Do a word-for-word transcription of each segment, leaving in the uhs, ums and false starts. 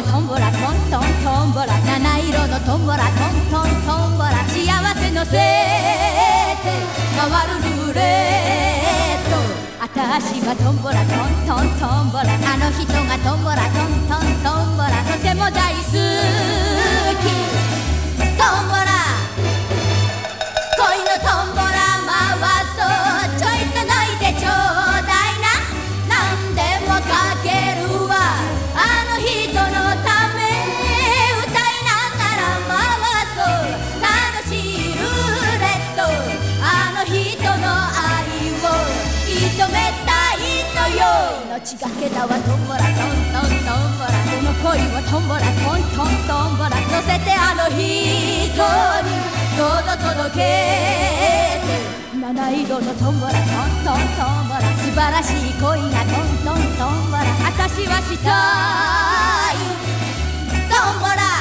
はトンボラトントントンボラ、七色のトンボラトントントンボラ、幸せのせて回るルーレット。あたしはトンボラトントントンボラ、あの人がトンボラトントントンボラ、とても大好きトンボラ。恋のトンボラ回そう、ちょいと泣いてちょうだいな、なんでもかけるわあの人のため、歌いながら回そう楽しいルーレット。あの人の愛を認めたいのよ。命がけだわトンボラトントントンボラ、この恋をトンボラトントントンボラ、乗せてあの人にどうぞ届けて。七色のトンボラトントントンボラ、素晴らしい恋がトントントンボラ、あたしはしたいトンボラ。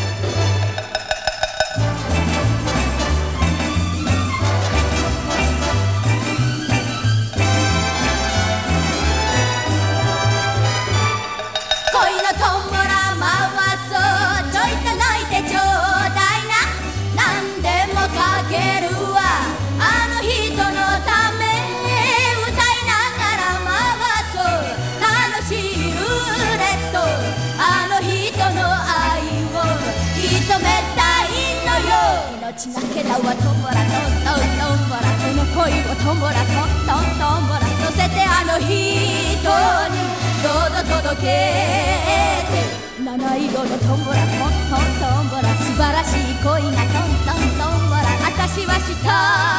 恋のトンボラ回そう、ちょいと泣いてちょうだいな、なんでもかけるわあの人のため、歌いながら回そう楽しいルーレット。あの人の愛を認めたいのよ。命がけだわトンボラトントントンボラ、この恋をトンボラトントントンボラ、乗せてあの人にどうぞ届けて。七色のトンボラトントントンボラ、素晴らしい恋がトントントンボラ、あたしはしたい